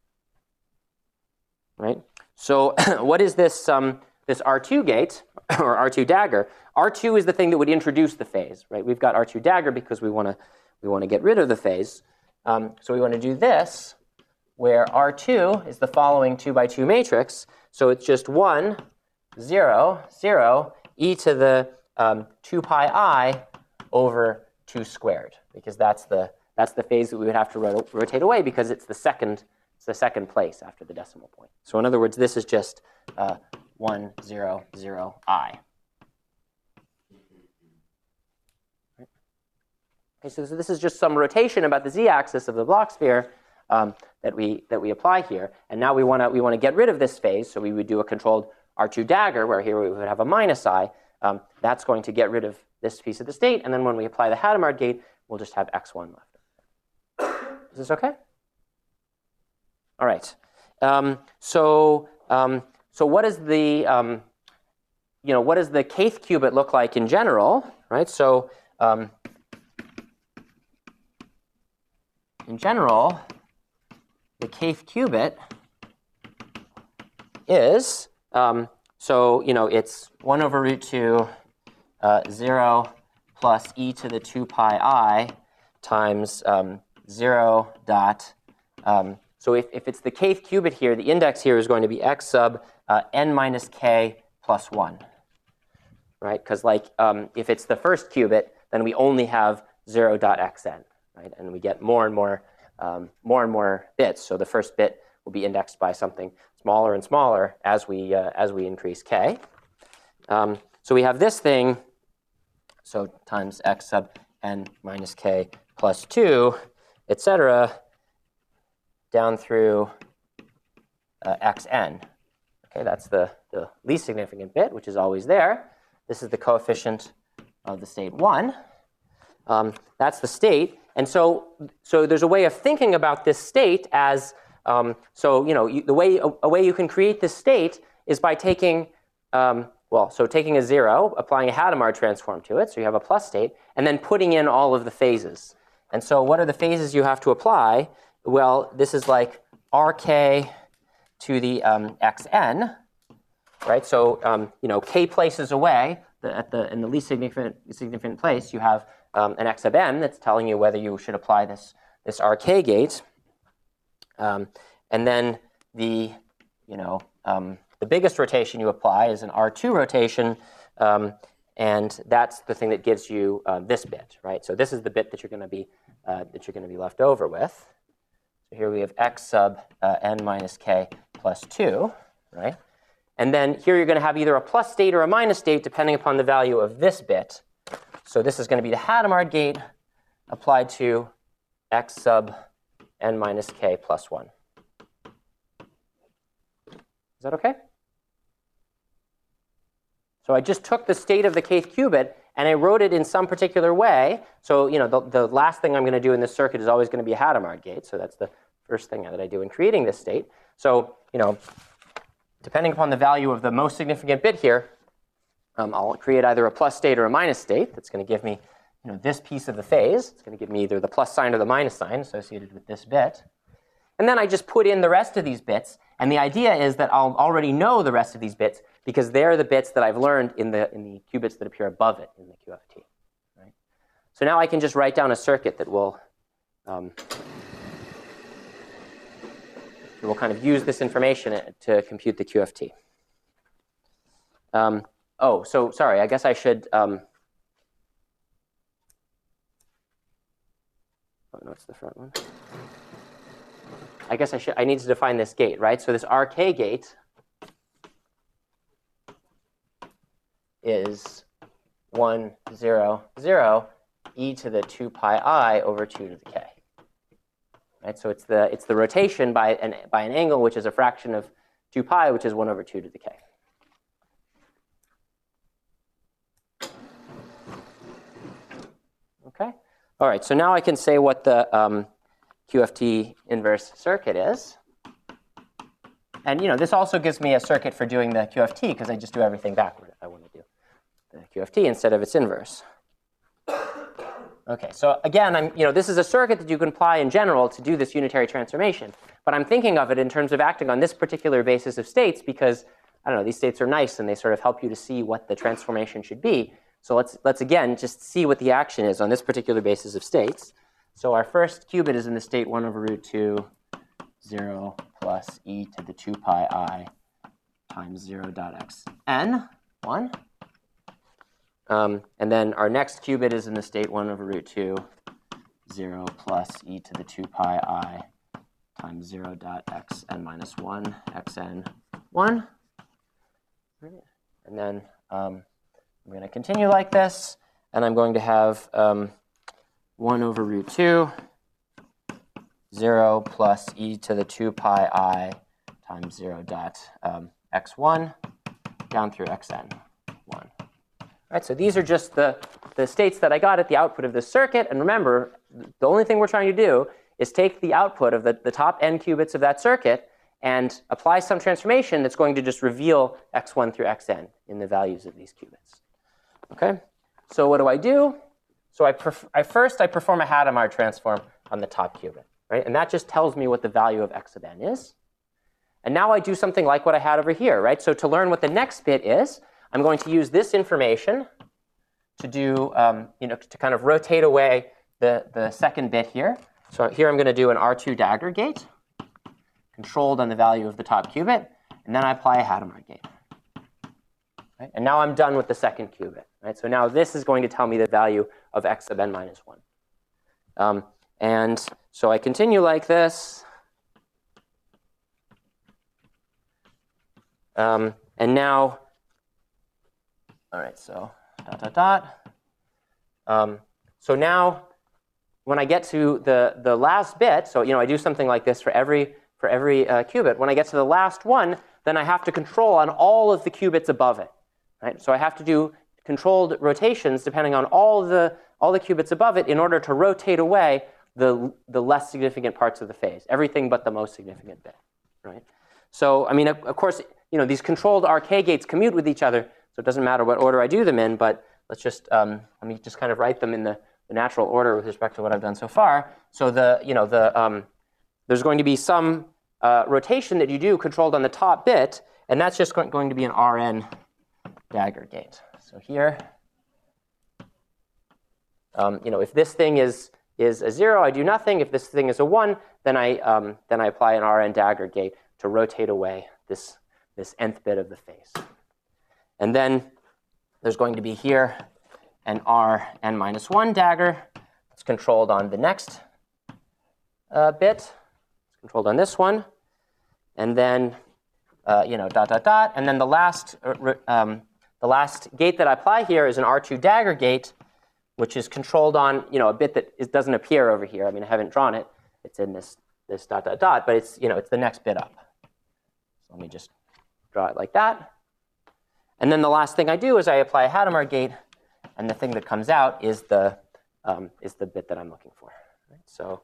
S1: Right? So what is this, um, this R two gate, or R two dagger? R two is the thing that would introduce the phase. Right? We've got R two dagger because we want to we want to get rid of the phase. Um, so we want to do this, where R two is the following two by two matrix. So it's just one, zero, zero, e to the um, two pi I over two squared, because that's the That's the phase that we would have to rot rotate away because it's the second, it's the second place after the decimal point. So in other words, this is just uh, one, zero, zero, I. Right. Okay, so this is just some rotation about the z-axis of the Bloch sphere um, that we that we apply here. And now we want to we want to get rid of this phase. So we would do a controlled R two dagger, where here we would have a minus I. Um, that's going to get rid of this piece of the state. And then when we apply the Hadamard gate, we'll just have x one left. Is this okay? All right. Um, so, um, so what is the, um, you know, what does the kth qubit look like in general, right? So, um, in general, the kth qubit is, um, so, you know, it's one over root two, uh, zero plus e to the two pi I times um, zero dot, um, so if, if it's the kth qubit here, the index here is going to be x sub uh, n minus k plus one, right? Because like um, if it's the first qubit, then we only have zero dot xn, right? And we get more and more, um, more and more bits. So the first bit will be indexed by something smaller and smaller as we, uh, as we increase k. Um, so we have this thing, so times x sub n minus k plus two, et cetera, down through uh, xn. Okay, that's the, the least significant bit, which is always there. This is the coefficient of the state one. Um, that's the state. And so, so there's a way of thinking about this state as, um, so you know, you, the way, a, a way you can create this state is by taking, um, well, so taking a zero, applying a Hadamard transform to it, so you have a plus state, and then putting in all of the phases. And so what are the phases you have to apply? Well, this is like R K to the um, xn, right? So, um, you know, k places away, the, at the, in the least significant, significant place, you have um, an x sub n that's telling you whether you should apply this, this R K gate. Um, and then the, you know, um, the biggest rotation you apply is an R two rotation, um, and that's the thing that gives you uh, this bit, right? So this is the bit that you're going to be uh, that you're going to be left over with. So here we have x sub uh, n minus k plus two, right? And then here you're going to have either a plus state or a minus state depending upon the value of this bit. So this is going to be the Hadamard gate applied to x sub n minus k plus one. Is that OK? So I just took the state of the kth qubit, and I wrote it in some particular way. So you know, the, the last thing I'm going to do in this circuit is always going to be a Hadamard gate. So that's the first thing that I do in creating this state. So you know, depending upon the value of the most significant bit here, um, I'll create either a plus state or a minus state that's going to give me you know, this piece of the phase. It's going to give me either the plus sign or the minus sign associated with this bit. And then I just put in the rest of these bits. And the idea is that I'll already know the rest of these bits because they're the bits that I've learned in the, in the qubits that appear above it in the Q F T. Right? So now I can just write down a circuit that will, um, that will kind of use this information to compute the Q F T. Um, oh, so sorry, I guess I should... Um, oh, no, it's the front one. I guess I should. I need to define this gate, right? So this R K gate is one, zero, zero, e to the two pi I over two to the k. Right? So it's the it's the rotation by an by an angle which is a fraction of two pi, which is one over two to the k. Okay. All right. So now I can say what the um, Q F T inverse circuit is. And you know, this also gives me a circuit for doing the Q F T because I just do everything backward if I want to do the Q F T instead of its inverse. Okay, so again, I'm, you know, this is a circuit that you can apply in general to do this unitary transformation. But I'm thinking of it in terms of acting on this particular basis of states because, I don't know, these states are nice and they sort of help you to see what the transformation should be. So let's, let's again just see what the action is on this particular basis of states. So our first qubit is in the state one over root two, zero plus e to the two pi I times zero dot x n, one. Um, and then our next qubit is in the state one over root two, zero plus e to the two pi I times zero dot x n minus one, xn, one. And then um, I'm going to continue like this, and I'm going to have um, one over root two, zero plus e to the two pi I times zero dot um, x one down through xn, one. All right, so these are just the, the states that I got at the output of this circuit. And remember, the only thing we're trying to do is take the output of the, the top n qubits of that circuit and apply some transformation that's going to just reveal x one through xn in the values of these qubits. Okay, so what do I do? So I, I first I perform a Hadamard transform on the top qubit, right? And that just tells me what the value of x sub n is. And now I do something like what I had over here, right? So to learn what the next bit is, I'm going to use this information to do, um, you know, to kind of rotate away the, the second bit here. So here I'm going to do an R two Dagger gate, controlled on the value of the top qubit, and then I apply a Hadamard gate. Right? And now I'm done with the second qubit. Right? So now this is going to tell me the value of x sub n minus one. Um, and so I continue like this. Um, and now, all right, so dot, dot, dot. Um, so now, when I get to the, the last bit, so you know, I do something like this for every, for every uh, qubit. When I get to the last one, then I have to control on all of the qubits above it. Right? So I have to do controlled rotations depending on all the, all the qubits above it in order to rotate away the, the less significant parts of the phase, everything but the most significant bit. Right? So, I mean, of, of course, you know, these controlled R K gates commute with each other, so it doesn't matter what order I do them in, but let's just, um, let me just kind of write them in the, the natural order with respect to what I've done so far. So the, you know, the, um, there's going to be some uh, rotation that you do controlled on the top bit, and that's just going to be an R N Dagger gate. So here, um, you know, if this thing is, is a zero, I do nothing. If this thing is a one, then I, um, then I apply an R N Dagger gate to rotate away this, this nth bit of the phase. And then there's going to be here an R n minus one dagger. It's controlled on the next uh, bit. It's controlled on this one. And then, uh, you know, dot, dot, dot. And then the last, uh, um, the last gate that I apply here is an R two dagger gate, which is controlled on, you know, a bit that is, doesn't appear over here. I mean, I haven't drawn it. It's in this, this dot, dot, dot, but it's, you know, it's the next bit up. So let me just draw it like that. And then the last thing I do is I apply a Hadamard gate, and the thing that comes out is the, um, is the bit that I'm looking for. Right? So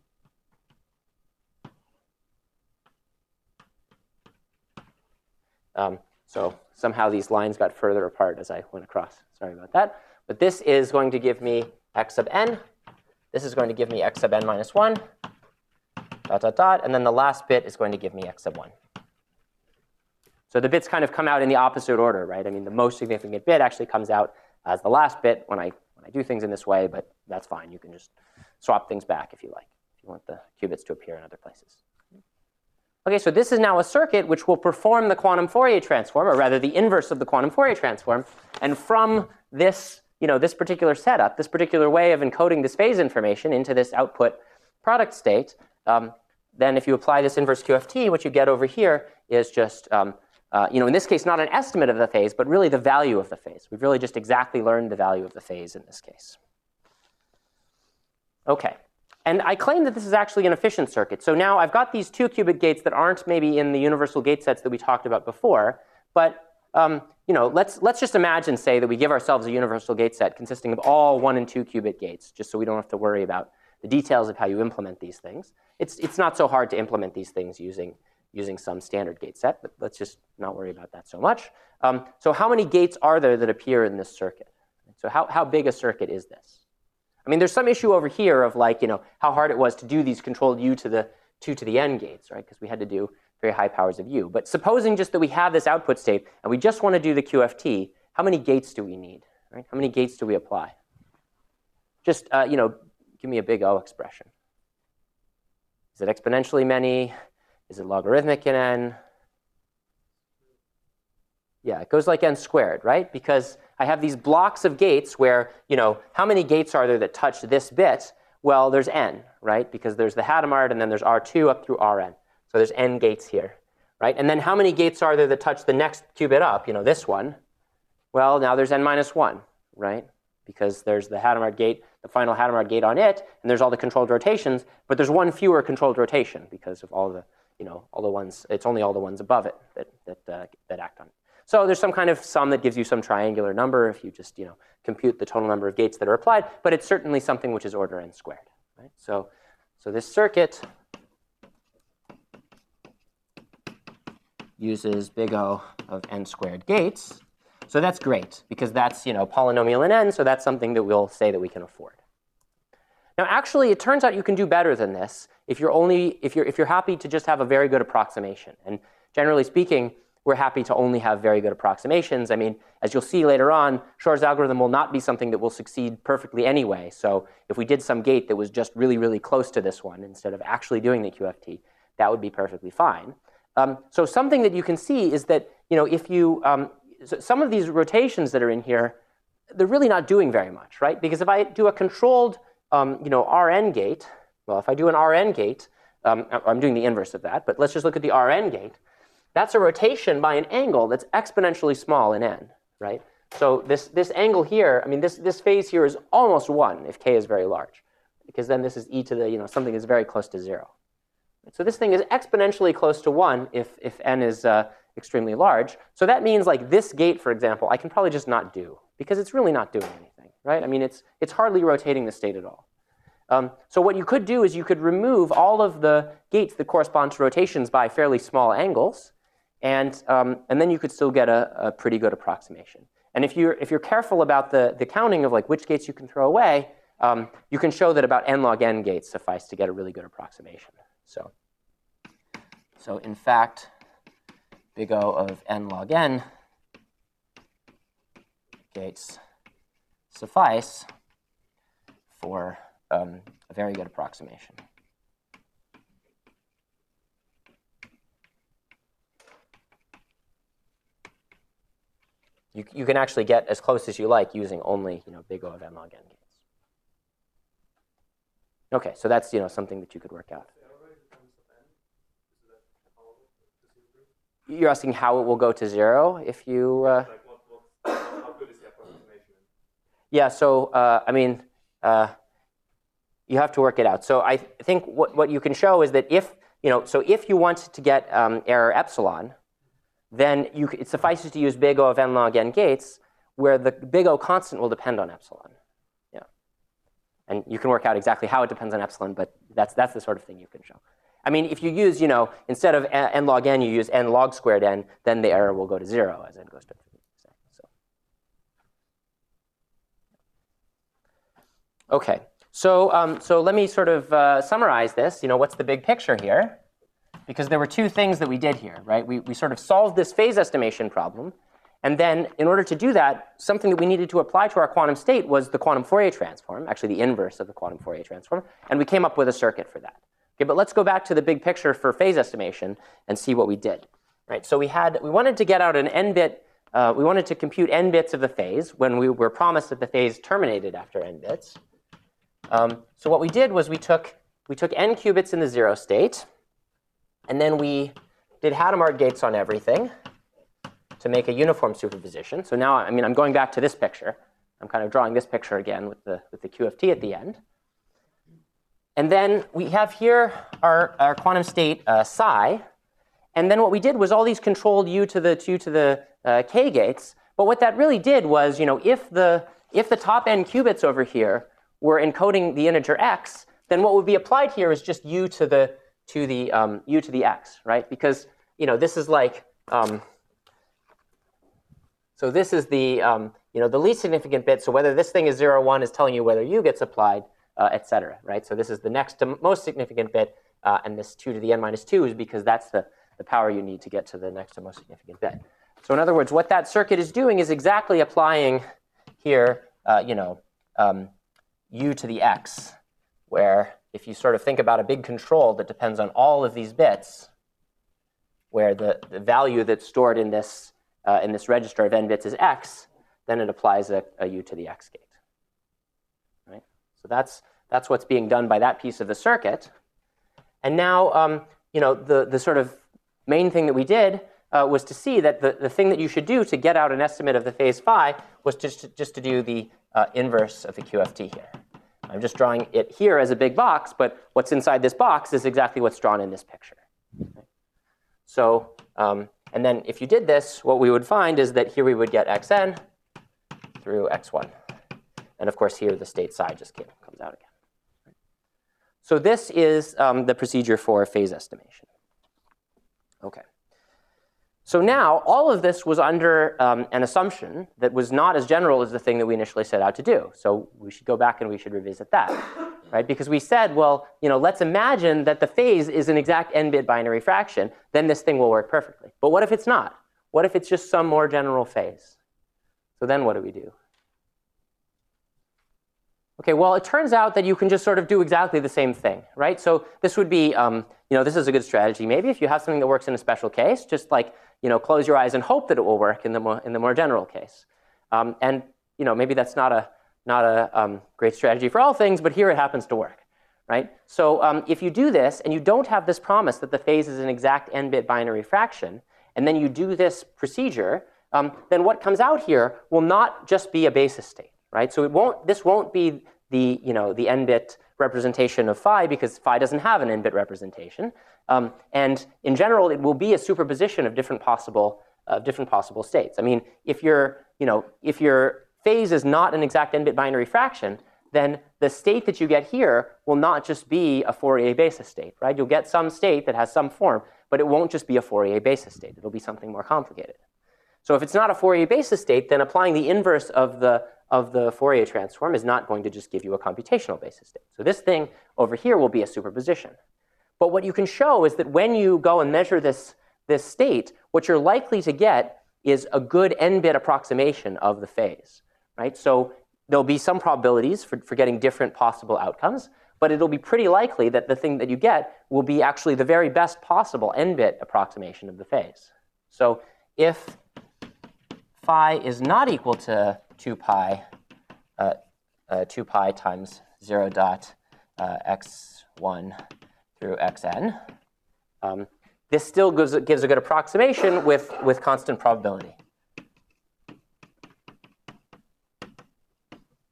S1: Um, so somehow these lines got further apart as I went across. Sorry about that. But this is going to give me x sub n. This is going to give me x sub n minus one, dot, dot, dot. And then the last bit is going to give me x sub one. So the bits kind of come out in the opposite order, right? I mean, the most significant bit actually comes out as the last bit when I, when I do things in this way, but that's fine. You can just swap things back if you like, if you want the qubits to appear in other places. Okay, so this is now a circuit which will perform the quantum Fourier transform, or rather the inverse of the quantum Fourier transform. And from this, you know, this particular setup, this particular way of encoding this phase information into this output product state, um, then if you apply this inverse Q F T, what you get over here is just, um, uh, you know, in this case, not an estimate of the phase, but really the value of the phase. We've really just exactly learned the value of the phase in this case. Okay. And I claim that this is actually an efficient circuit. So now I've got these two qubit gates that aren't maybe in the universal gate sets that we talked about before. But um, you know, let's, let's just imagine, say, that we give ourselves a universal gate set consisting of all one and two qubit gates, just so we don't have to worry about the details of how you implement these things. It's, it's not so hard to implement these things using, using some standard gate set, but let's just not worry about that so much. Um, so how many gates are there that appear in this circuit? So how, how big a circuit is this? I mean, there's some issue over here of like, you know, how hard it was to do these controlled u to the two to the n gates, right? Because we had to do very high powers of u. But supposing just that we have this output state and we just want to do the Q F T, how many gates do we need, right? How many gates do we apply? Just, uh, you know, give me a big O expression. Is it exponentially many? Is it logarithmic in n? Yeah, it goes like n squared, right? Because I have these blocks of gates where, you know, how many gates are there that touch this bit? Well, there's n, right? Because there's the Hadamard, and then there's R two up through Rn. So there's n gates here, right? And then how many gates are there that touch the next qubit up, you know, this one? Well, now there's n minus one, right? Because there's the Hadamard gate, the final Hadamard gate on it, and there's all the controlled rotations, but there's one fewer controlled rotation because of all the, you know, all the ones, it's only all the ones above it that, that, uh, that act on it. So there's some kind of sum that gives you some triangular number if you just, you know, compute the total number of gates that are applied, but it's certainly something which is order n squared, right? So, so this circuit uses big O of n squared gates. So that's great because that's, you know, polynomial in n, so that's something that we'll say that we can afford. Now, actually, it turns out you can do better than this if you're only, if you're, if you're happy to just have a very good approximation. And generally speaking, we're happy to only have very good approximations. I mean, as you'll see later on, Shor's algorithm will not be something that will succeed perfectly anyway. So if we did some gate that was just really, really close to this one instead of actually doing the Q F T, that would be perfectly fine. Um, so something that you can see is that, you know, if you, um, so some of these rotations that are in here, they're really not doing very much, right? Because if I do a controlled, um, you know, Rn gate, well, if I do an Rn gate, um, I'm doing the inverse of that, but let's just look at the Rn gate. That's a rotation by an angle that's exponentially small in n, right? So this, this angle here, I mean, this, this phase here is almost one if k is very large, because then this is e to the, you know, something is very close to zero. So this thing is exponentially close to one if, if n is uh, extremely large. So that means like this gate, for example, I can probably just not do, because it's really not doing anything, right? I mean, it's, it's hardly rotating the state at all. Um, so what you could do is you could remove all of the gates that correspond to rotations by fairly small angles, and, um, and then you could still get a, a pretty good approximation. And if you're, if you're careful about the, the counting of like which gates you can throw away, um, you can show that about n log n gates suffice to get a really good approximation. So, so in fact, big O of n log n gates suffice for um, a very good approximation. You, you can actually get as close as you like using only, you know, big O of n log n gates. Okay, so that's, you know, something that you could work out. You're asking how it will go to zero if you. Uh, Yeah, so, uh, I mean, uh, you have to work it out. So I th think what, what you can show is that if, you know, so if you want to get um, error epsilon, then you, it suffices to use big O of n log n gates, where the big O constant will depend on epsilon. Yeah. And you can work out exactly how it depends on epsilon, but that's, that's the sort of thing you can show. I mean, if you use, you know, instead of n log n, you use n log squared n, then the error will go to zero as n goes to infinity. So. OK. So, um, so let me sort of uh, summarize this. You know, what's the big picture here? Because there were two things that we did here, right? We, we sort of solved this phase estimation problem. And then in order to do that, something that we needed to apply to our quantum state was the quantum Fourier transform, actually the inverse of the quantum Fourier transform. And we came up with a circuit for that. Okay, but let's go back to the big picture for phase estimation and see what we did. Right? So we had, we wanted to get out an n-bit, uh, we wanted to compute n bits of the phase when we were promised that the phase terminated after n bits. Um, so what we did was we took, we took n qubits in the zero state, and then we did Hadamard gates on everything to make a uniform superposition. So now, I mean, I'm going back to this picture. I'm kind of drawing this picture again with the, with the Q F T at the end. And then we have here our, our quantum state uh, psi. And then what we did was all these controlled u to the two to the uh, k gates. But what that really did was, you know, if the, if the top n qubits over here were encoding the integer x, then what would be applied here is just u to the to the um, u to the x, right? Because, you know, this is like, um, so this is the, um, you know, the least significant bit. So whether this thing is zero, one is telling you whether u gets applied, uh, et cetera, right? So this is the next to most significant bit, uh, and this two to the n minus two is because that's the, the power you need to get to the next to most significant bit. So in other words, what that circuit is doing is exactly applying here, uh, you know, um, u to the x, where if you sort of think about a big control that depends on all of these bits, where the, the value that's stored in this, uh, in this register of n bits is x, then it applies a, a u to the x gate. Right? So that's, that's what's being done by that piece of the circuit. And now, um, you know, the, the sort of main thing that we did uh, was to see that the, the thing that you should do to get out an estimate of the phase phi was just to, just to do the uh, inverse of the Q F T here. I'm just drawing it here as a big box, but what's inside this box is exactly what's drawn in this picture. Okay. So, um, and then if you did this, what we would find is that here we would get xn through x one. And of course, here the state psi just came, comes out again. So this is um, the procedure for phase estimation. OK. So now all of this was under um, an assumption that was not as general as the thing that we initially set out to do. So we should go back and we should revisit that, right? Because we said, well, you know, let's imagine that the phase is an exact n-bit binary fraction. Then this thing will work perfectly. But what if it's not? What if it's just some more general phase? So then what do we do? OK, well, it turns out that you can just sort of do exactly the same thing, right? So this would be, um, you know, this is a good strategy. Maybe if you have something that works in a special case, just like, you know, close your eyes and hope that it will work in the more, in the more general case. Um, and, you know, maybe that's not a, not a um, great strategy for all things, but here it happens to work, right? So um, if you do this and you don't have this promise that the phase is an exact n-bit binary fraction, and then you do this procedure, um, then what comes out here will not just be a basis state. Right? So it won't, this won't be the, you know, the n-bit representation of phi because phi doesn't have an n-bit representation. Um, and in general, it will be a superposition of different possible, uh, different possible states. I mean, if your, you know, if your phase is not an exact n-bit binary fraction, then the state that you get here will not just be a Fourier basis state. Right? You'll get some state that has some form, but it won't just be a Fourier basis state. It'll be something more complicated. So if it's not a Fourier basis state, then applying the inverse of the of the Fourier transform is not going to just give you a computational basis state. So this thing over here will be a superposition. But what you can show is that when you go and measure this, this state, what you're likely to get is a good n-bit approximation of the phase. Right? So there'll be some probabilities for, for getting different possible outcomes, but it'll be pretty likely that the thing that you get will be actually the very best possible n-bit approximation of the phase. So if phi is not equal to two pi, uh, uh, two pi times zero dot uh, x one through xn, um, this still gives, gives a good approximation with, with constant probability.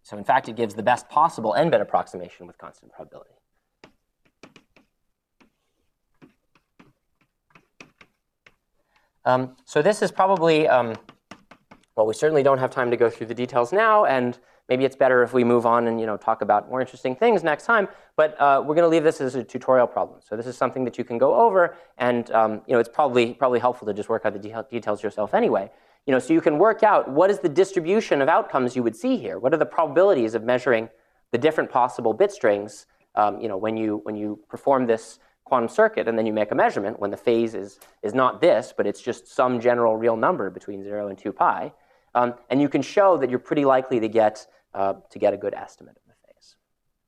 S1: So in fact, it gives the best possible n-bit approximation with constant probability. Um, so this is probably, um, well, we certainly don't have time to go through the details now, and maybe it's better if we move on and you know, talk about more interesting things next time. But uh, we're going to leave this as a tutorial problem. So this is something that you can go over, and um, you know, it's probably, probably helpful to just work out the de details yourself anyway. You know, so you can work out what is the distribution of outcomes you would see here. What are the probabilities of measuring the different possible bit strings um, you know, when, you, when you perform this quantum circuit, and then you make a measurement when the phase is, is not this, but it's just some general real number between zero and two pi. Um, and you can show that you're pretty likely to get, uh, to get a good estimate of the phase.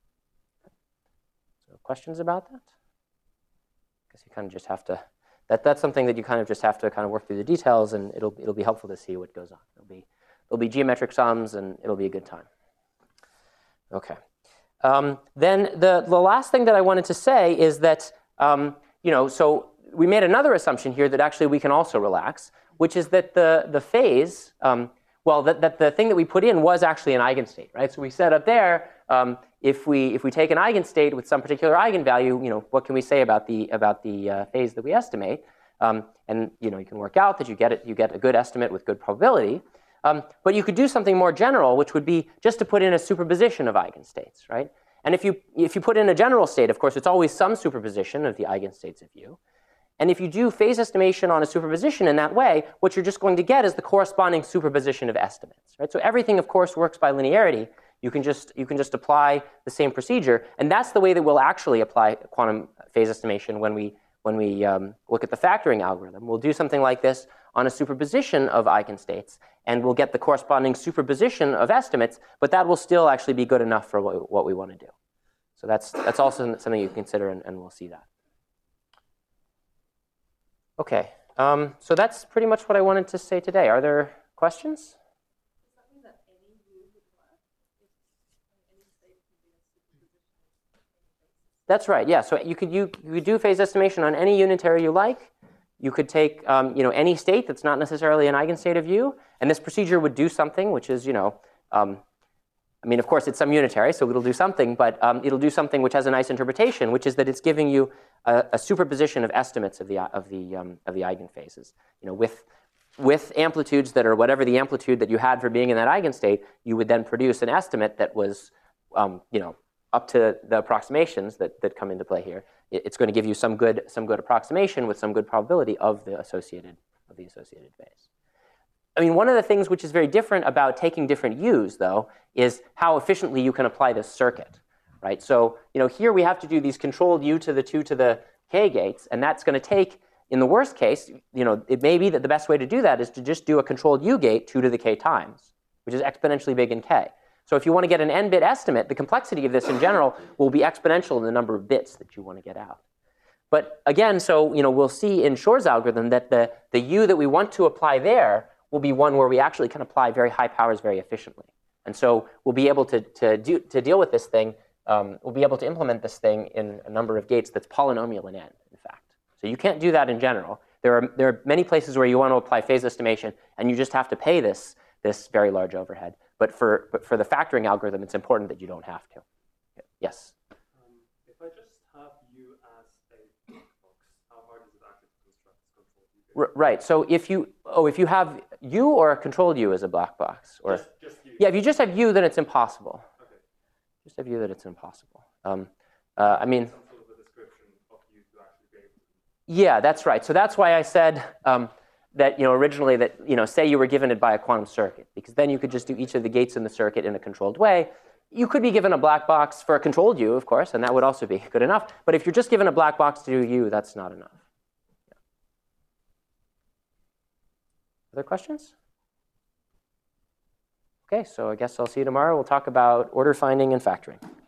S1: So questions about that? I guess you kind of just have to, that, that's something that you kind of just have to kind of work through the details, and it'll, it'll be helpful to see what goes on. It'll be, it'll be geometric sums, and it'll be a good time. Okay. Um, then the, the last thing that I wanted to say is that Um, you know, so we made another assumption here that actually we can also relax, which is that the, the phase, um, well, that, that the thing that we put in was actually an eigenstate, right? So we said up there, um, if, we, if we take an eigenstate with some particular eigenvalue, you know, what can we say about the, about the uh, phase that we estimate? Um, and, you know, you can work out that you get, it, you get a good estimate with good probability. Um, but you could do something more general, which would be just to put in a superposition of eigenstates, right? And if you, if you put in a general state, of course, it's always some superposition of the eigenstates of U. And if you do phase estimation on a superposition in that way, what you're just going to get is the corresponding superposition of estimates, right? So everything, of course, works by linearity. You can just, you can just apply the same procedure. And that's the way that we'll actually apply quantum phase estimation when we, when we um, look at the factoring algorithm. We'll do something like this on a superposition of eigenstates, and we'll get the corresponding superposition of estimates, but that will still actually be good enough for what, what we want to do. So that's, that's also something you can consider, and, and we'll see that. Okay, um, so that's pretty much what I wanted to say today. Are there questions?
S2: Does that mean that any U would work? If any state can be a superposition of any basis?
S1: That's right, yeah. So you could, you, you could do phase estimation on any unitary you like. You could take um, you know, any state that's not necessarily an eigenstate of U, and this procedure would do something, which is, you know, um, I mean, of course, it's some unitary, so it'll do something, but um, it'll do something which has a nice interpretation, which is that it's giving you a, a superposition of estimates of the, of the, um, of the eigenphases. You know, with, with amplitudes that are whatever the amplitude that you had for being in that eigenstate, you would then produce an estimate that was, um, you know, up to the approximations that, that come into play here. It's going to give you some good, some good approximation with some good probability of the associated, of the associated phase. I mean, one of the things which is very different about taking different U's, though, is how efficiently you can apply this circuit, right? So, you know, here we have to do these controlled U to the two to the k gates, and that's going to take, in the worst case, you know, it may be that the best way to do that is to just do a controlled U gate two to the k times, which is exponentially big in k. So if you want to get an n-bit estimate, the complexity of this in general will be exponential in the number of bits that you want to get out. But again, so you know, we'll see in Shor's algorithm that the, the U that we want to apply there will be one where we actually can apply very high powers very efficiently. And so we'll be able to, to, do, to deal with this thing, um, we'll be able to implement this thing in a number of gates that's polynomial in n, in fact. So you can't do that in general. There are, there are many places where you want to apply phase estimation, and you just have to pay this, this very large overhead. But for, but for the factoring algorithm, it's important that you don't have to. Yes?
S3: Um, if I just have U as a black box, how hard is it actually to construct this control U?
S1: Right. So if you, oh, if you have U or a controlled U as a black box, or
S3: just, just U.
S1: Yeah, if you just have U, then it's impossible.
S3: Okay.
S1: Just have U, that it's impossible. Um, uh, I mean,
S3: some sort of a description of U to actually be able to.
S1: Yeah, that's right. So that's why I said um, that, you know, originally that, you know, say you were given it by a quantum circuit, because then you could just do each of the gates in the circuit in a controlled way. You could be given a black box for a controlled U, of course, and that would also be good enough. But if you're just given a black box to do U, that's not enough. Yeah. Other questions? Okay, so I guess I'll see you tomorrow. We'll talk about order finding and factoring.